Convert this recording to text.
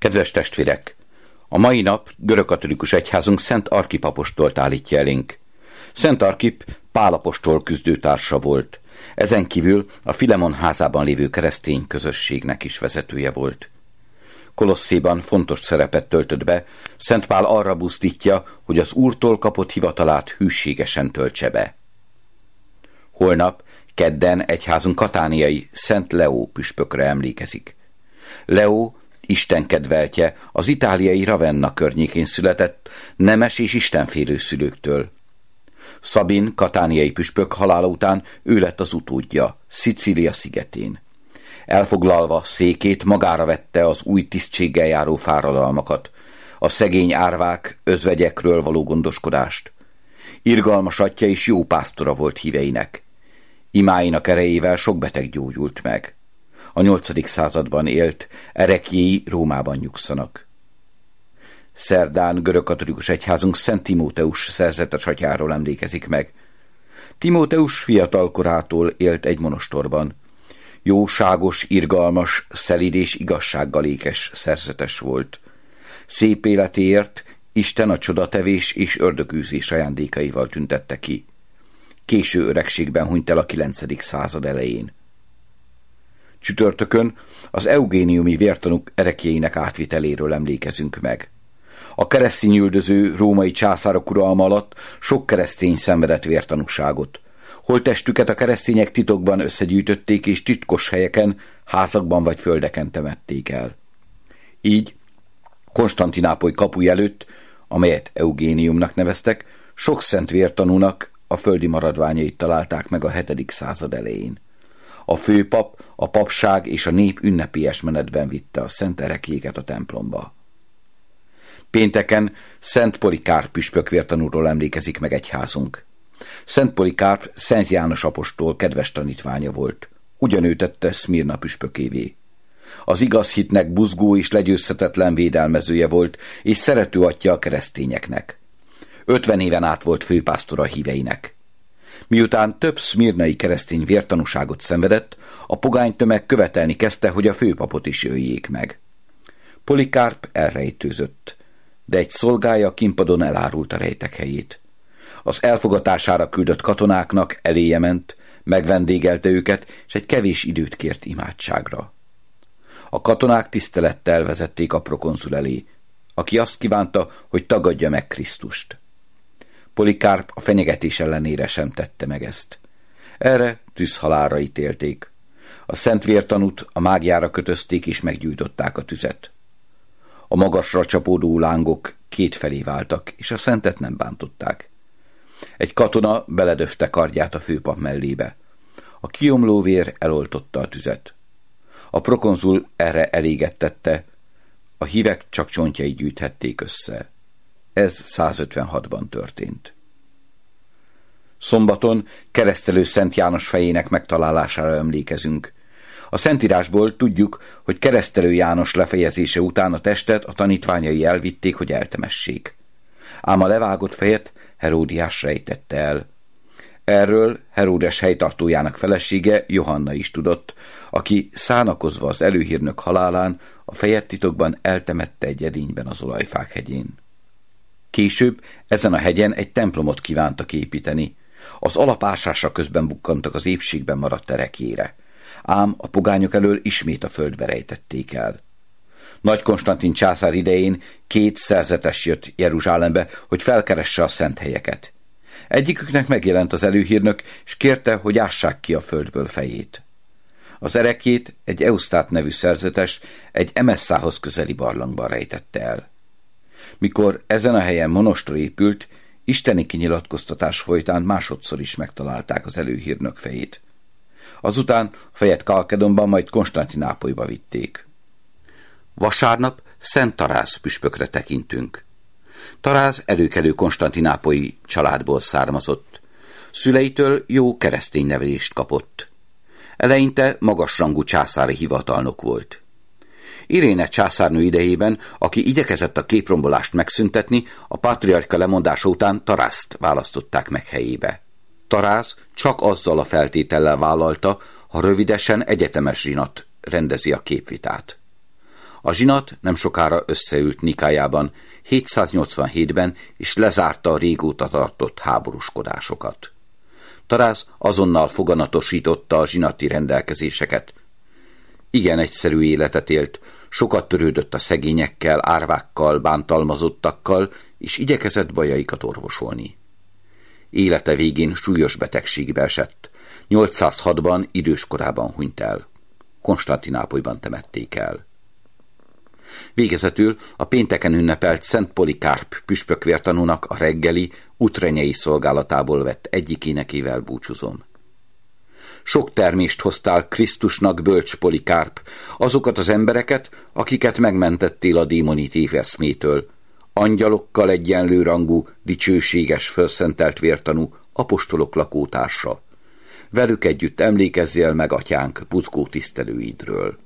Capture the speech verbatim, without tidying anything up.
Kedves testvérek! A mai nap görögkatolikus egyházunk Szent Arkip apostolt állítja elénk. Szent Arkip Pál apostol küzdőtársa volt. Ezen kívül a Filemon házában lévő keresztény közösségnek is vezetője volt. Kolosszéban fontos szerepet töltött be, Szent Pál arra buzdítja, hogy az Úrtól kapott hivatalát hűségesen töltse be. Holnap, kedden egyházunk katániai Szent Leó püspökre emlékezik. Leó Isten kedveltje, az itáliai Ravenna környékén született, nemes és istenfélő szülőktől. Szabin katániai püspök halála után ő lett az utódja, Szicília szigetén. Elfoglalva székét, magára vette az új tisztséggel járó fáradalmakat, a szegény árvák, özvegyekről való gondoskodást. Irgalmas atya és jó pásztora volt híveinek. Imáinak erejével sok beteg gyógyult meg. A nyolcadik században élt, ereklyéi Rómában nyugszanak. Szerdán görögkatolikus egyházunk Szent Timóteus szerzetes atyáról emlékezik meg. Timóteus fiatal korától élt egy monostorban. Jóságos, irgalmas, szelíd és igazsággal ékes szerzetes volt. Szép életéért Isten a csodatevés és ördögűzés ajándékaival tüntette ki. Késő öregségben hunyt el a kilencedik század elején. Csütörtökön az eugéniumi vértanúk ereklyéinek átviteléről emlékezünk meg. A keresztényüldöző római császárok uralma alatt sok keresztény szenvedett vértanúságot. Holttestüket a keresztények titokban összegyűjtötték, és titkos helyeken, házakban vagy földeken temették el. Így Konstantinápoly kapuja előtt, amelyet Eugéniumnak neveztek, sok szent vértanúnak a földi maradványait találták meg a hetedik század elején. A főpap, a papság és a nép ünnepélyes menetben vitte a szent ereklyéket a templomba. Pénteken Szent Polikárp püspök vértanúról emlékezik meg egyházunk. Szent Polikárp Szent János apostol kedves tanítványa volt. Ugyanő tette Szmirna püspökévé. Az igaz hitnek buzgó és legyőzhetetlen védelmezője volt, és szerető atya a keresztényeknek. Ötven éven át volt főpásztora híveinek. Miután több szmirnai keresztény vértanúságot szenvedett, a pogány tömeg követelni kezdte, hogy a főpapot is öljék meg. Polikárp elrejtőzött, de egy szolgája a kínpadon elárult a rejtek helyét. Az elfogatására küldött katonáknak eléje ment, megvendégelte őket, és egy kevés időt kért imádságra. A katonák tisztelettel vezették a prokonzul elé, aki azt kívánta, hogy tagadja meg Krisztust. Polikárp a fenyegetés ellenére sem tette meg ezt. Erre tűzhalálra ítélték. A szent vértanút a mágiára kötözték és meggyújtották a tüzet. A magasra csapódó lángok kétfelé váltak, és a szentet nem bántották. Egy katona beledöfte kardját a főpap mellébe. A kiomló vér eloltotta a tüzet. A prokonzul erre elégettette, a hívek csak csontjait gyűjthették össze. Ez százötvenhatban történt. Szombaton keresztelő Szent János fejének megtalálására emlékezünk. A Szentírásból tudjuk, hogy keresztelő János lefejezése után a testet a tanítványai elvitték, hogy eltemessék. Ám a levágott fejet Heródiás rejtette el. Erről Heródes helytartójának felesége Johanna is tudott, aki szánakozva az előhírnök halálán a fejet titokban eltemette egy edényben az olajfák hegyén. Később ezen a hegyen egy templomot kívántak építeni. Az alapásása közben bukkantak az épségben maradt ereklyére. Ám a pogányok elől ismét a földbe rejtették el. Nagy Konstantin császár idején két szerzetes jött Jeruzsálembe, hogy felkeresse a szent helyeket. Egyiküknek megjelent az előhírnök, és kérte, hogy ássák ki a földből fejét. Az ereklyét egy Eusztát nevű szerzetes egy Emesszához közeli barlangban rejtette el. Mikor ezen a helyen monostor épült, isteni kinyilatkoztatás folytán másodszor is megtalálták az előhírnök fejét. Azután a fejet Kalkedonban, majd Konstantinápolyba vitték. Vasárnap Szent Taráz püspökre tekintünk. Taráz előkelő konstantinápolyi családból származott. Szüleitől jó keresztény nevelést kapott. Eleinte magasrangú császári hivatalnok volt. Iréne császárnő idejében, aki igyekezett a képrombolást megszüntetni, a pátriárka lemondása után Tarázt választották meg helyébe. Taráz csak azzal a feltétellel vállalta, ha rövidesen egyetemes zsinat rendezi a képvitát. A zsinat nem sokára összeült Nikájában hétszáznyolcvanhétben, és lezárta a régóta tartott háborúskodásokat. Tarász azonnal foganatosította a zsinati rendelkezéseket. Igen egyszerű életet élt, sokat törődött a szegényekkel, árvákkal, bántalmazottakkal, és igyekezett bajaikat orvosolni. Élete végén súlyos betegségbe esett. nyolcszázhatban időskorában hunyt el. Konstantinápolyban temették el. Végezetül a pénteken ünnepelt Szent Polikárp püspökvértanúnak a reggeli útrenyei szolgálatából vett egyik énekével búcsúzom. Sok termést hoztál Krisztusnak, bölcs Polikárp, azokat az embereket, akiket megmentettél a démoni téveszmétől, angyalokkal egyenlő rangú, dicsőséges, fölszentelt vértanú, apostolok lakótársa. Velük együtt emlékezzél meg atyánk buzgó tisztelőidről.